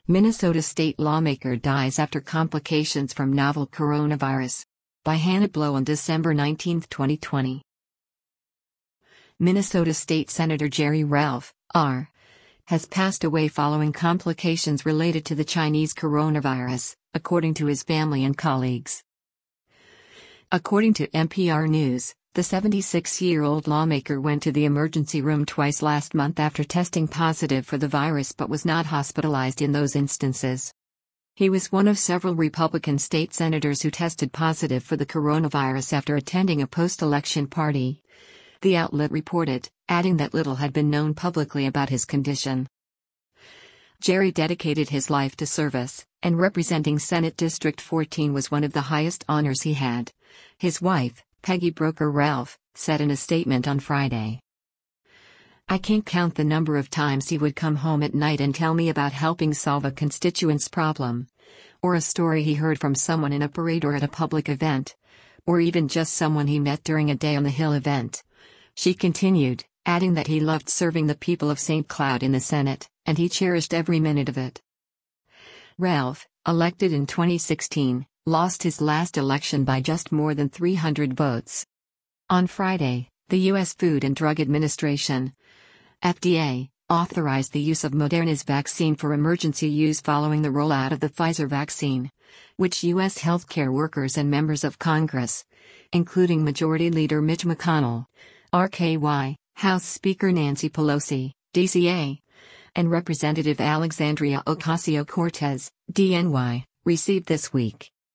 Minnesota state lawmaker dies after complications from novel coronavirus. By Hannah Blow on December 19, 2020. Minnesota State Senator Jerry Ralph, R., has passed away following complications related to the Chinese coronavirus, according to his family and colleagues. According to NPR News, the 76-year-old lawmaker went to the emergency room twice last month after testing positive for the virus but was not hospitalized in those instances. He was one of several Republican state senators who tested positive for the coronavirus after attending a post-election party, the outlet reported, adding that little had been known publicly about his condition. Jerry dedicated his life to service, and representing Senate District 14 was one of the highest honors he had, his wife, Peggy Broeker Ralph, said in a statement on Friday. "I can't count the number of times he would come home at night and tell me about helping solve a constituent's problem, or a story he heard from someone in a parade or at a public event, or even just someone he met during a Day on the Hill event," she continued, adding that he loved serving the people of St. Cloud in the Senate, and he cherished every minute of it. Ralph, elected in 2016, lost his last election by just more than 300 votes. On Friday, the U.S. Food and Drug Administration, FDA, authorized the use of Moderna's vaccine for emergency use following the rollout of the Pfizer vaccine, which U.S. healthcare workers and members of Congress, including Majority Leader Mitch McConnell, RKY, House Speaker Nancy Pelosi, DCA, and Representative Alexandria Ocasio-Cortez, DNY, received this week.